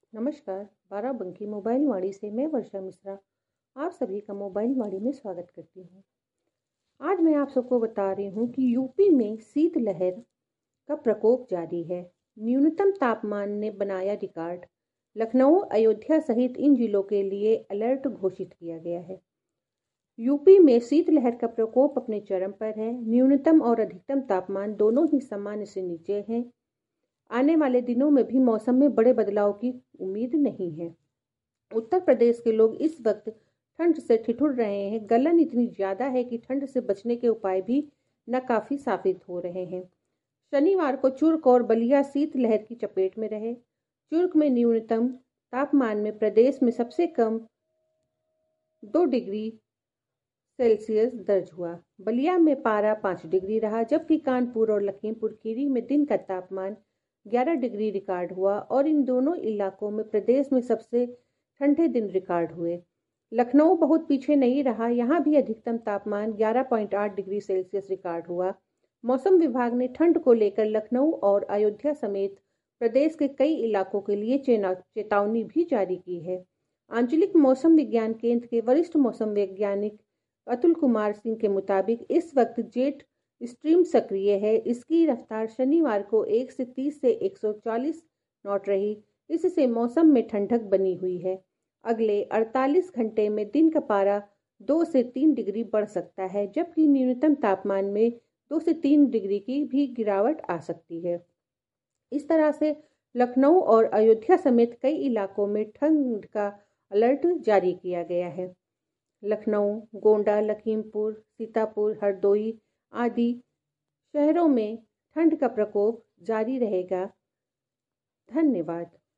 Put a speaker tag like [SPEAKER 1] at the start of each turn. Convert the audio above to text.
[SPEAKER 1] नमस्कार। बाराबंकी मोबाइल वाणी से मैं वर्षा मिश्रा आप सभी का मोबाइल वाणी में स्वागत करती हूँ। आज मैं आप सबको बता रही हूँ कि यूपी में शीतलहर का प्रकोप जारी है। न्यूनतम तापमान ने बनाया रिकॉर्ड। लखनऊ, अयोध्या सहित इन जिलों के लिए अलर्ट घोषित किया गया है। यूपी में शीतलहर का प्रकोप अपने चरम पर है। न्यूनतम और अधिकतम तापमान दोनों ही सामान्य से नीचे हैं। आने वाले दिनों में भी मौसम में बड़े बदलाव की उम्मीद नहीं है। उत्तर प्रदेश के लोग इस वक्त ठंड से ठिठुर रहे हैं। गलन इतनी ज्यादा है कि ठंड से बचने के उपाय भी नाकाफी साबित हो रहे हैं। शनिवार को चुर्क और बलिया शीतलहर की चपेट में रहे। चुर्क में न्यूनतम तापमान में प्रदेश में सबसे कम 2 डिग्री सेल्सियस दर्ज हुआ। बलिया में पारा 5 डिग्री रहा, जबकि कानपुर और लखीमपुर खीरी में दिन का तापमान 11 डिग्री रिकॉर्ड हुआ और इन दोनों इलाकों में प्रदेश में सबसे ठंडे दिन रिकॉर्ड हुए। लखनऊ बहुत पीछे नहीं रहा, यहाँ भी अधिकतम तापमान 11.8 डिग्री सेल्सियस रिकॉर्ड हुआ। मौसम विभाग ने ठंड को लेकर लखनऊ और अयोध्या समेत प्रदेश के कई इलाकों के लिए चेतावनी भी जारी की है। आंचलिक मौसम विज्ञान केंद्र के वरिष्ठ मौसम वैज्ञानिक अतुल कुमार सिंह के मुताबिक इस वक्त जेट स्ट्रीम सक्रिय है। इसकी रफ्तार शनिवार को 1 से 30 से 140 नॉट रही। इससे मौसम में ठंडक बनी हुई है। अगले 48 घंटे में दिन का पारा 2 से 3 डिग्री बढ़ सकता है, जबकि न्यूनतम तापमान में 2 से 3 डिग्री की भी गिरावट आ सकती है। इस तरह से लखनऊ और अयोध्या समेत कई इलाकों में ठंड का अलर्ट जारी किया गया है। लखनऊ, गोंडा, लखीमपुर, सीतापुर, हरदोई आदि शहरों में ठंड का प्रकोप जारी रहेगा। धन्यवाद।